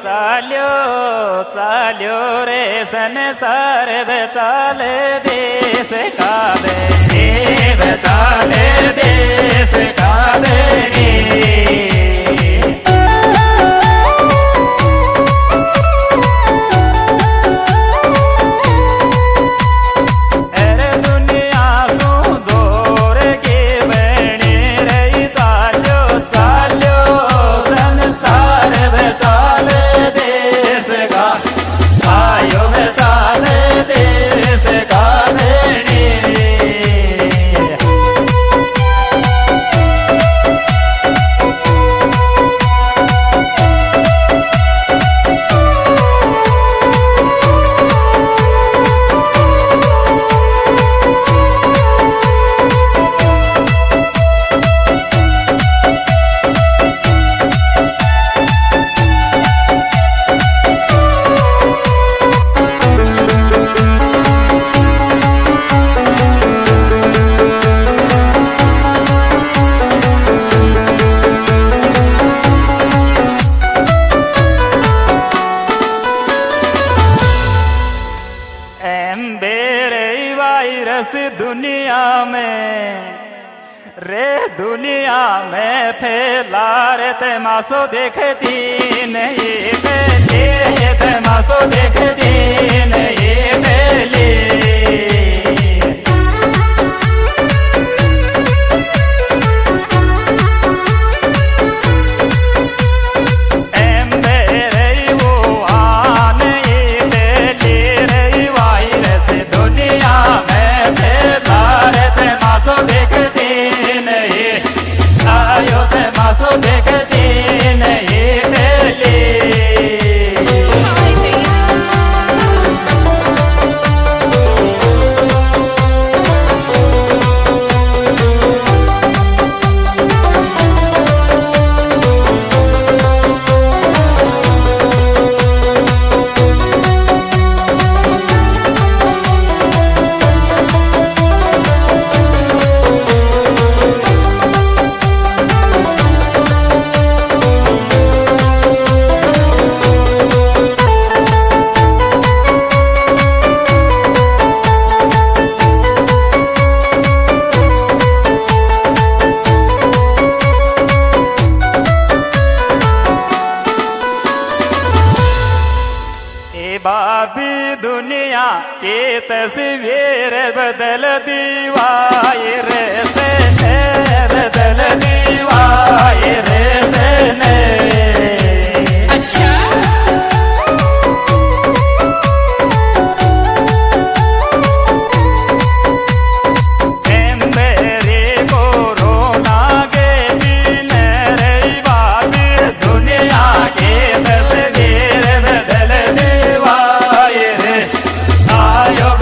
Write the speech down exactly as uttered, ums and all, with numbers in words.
चाल्यो चाल्यो रे संसार बेचाले देश का देव चाले देश का बेड़ी वायरस दुनिया में रे दुनिया में फैला रे ते मासो देख चीन ये पहले ते मासो देख चीन ये पहले बाबी दुनिया की तस्वीर बदल दीवार से बदल दीवार से